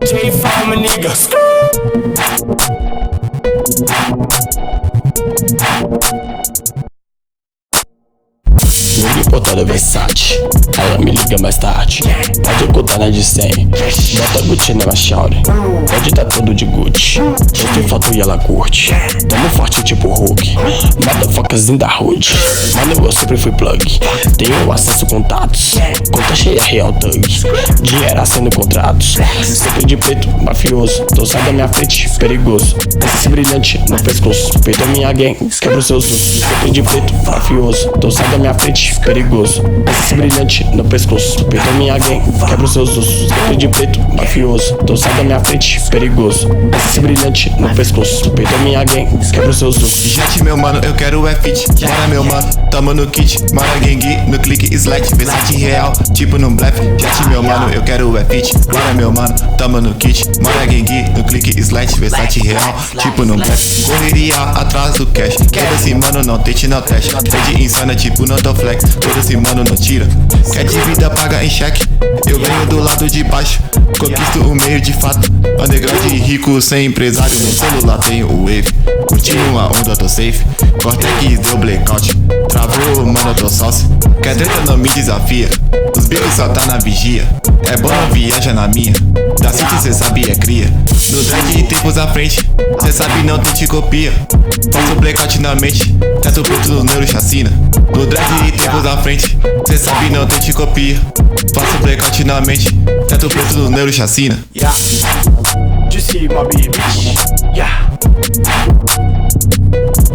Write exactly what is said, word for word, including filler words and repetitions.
J Farm, nigga. Ligue portada Versace, ela me liga mais tarde. Pode ocultar na de cem, bota Gucci nela, shawty. Pode tá todo de Gucci, eu tenho foto e ela curte. Tamo forte tipo Hulk, motherfuckers in da hood. Mano, eu sempre fui plug, tenho acesso contatos. Conta cheia, real thug, dinheiro sendo contratos. Sempre de preto, mafioso, tô sai da minha frente, perigoso. Esse brilhante no pescoço, feito a minha gang, quebra os seus ossos. Sempre de preto, mafioso, tô sai da minha frente, perigoso. Esse brilhante no pescoço, feito a minha gang, quebra os seus ossos. Sempre de preto, mafioso, tô sai da minha frente, perigoso. Esse brilhante no pescoço, feito a minha gang, quebra os seus ossos. Jet, meu mano, eu quero é fit. Bora, meu mano, tamo no kit. Mora gangue, no clique slack. Versace real, tipo num blefe. Jet, meu mano, eu quero é fit. Bora, meu mano, tamo no kit. Mora gangue, no clique slack. Versace real, tipo num blefe. Correria atrás do cash. Todo esse mano não tente, não teste. Sede insana, tipo não tô flex. Todo esse mano não tira. Quer dívida, paga em cheque. Eu venho do lado de baixo, conquisto o meio de fato. Underground rico, sem empresário. No celular tenho o wave. Curtindo uma onda, tô safe. Cortex deu blackout. Travou, mano, eu tô sauce. Quer treta, não me desafia. Os bicos só tá na vigia. É bom, viaja na minha. Da City cê sabe, é cria. No drag tempos à frente, cê sabe, não tem te copia. Faço blackout na mente, teto preto no neuro chacina. No drag tempos à frente, cê sabe, não tem te copia. Faço blackout na mente, teto preto no neuro chacina. Yeah. Just see my baby. Yeah.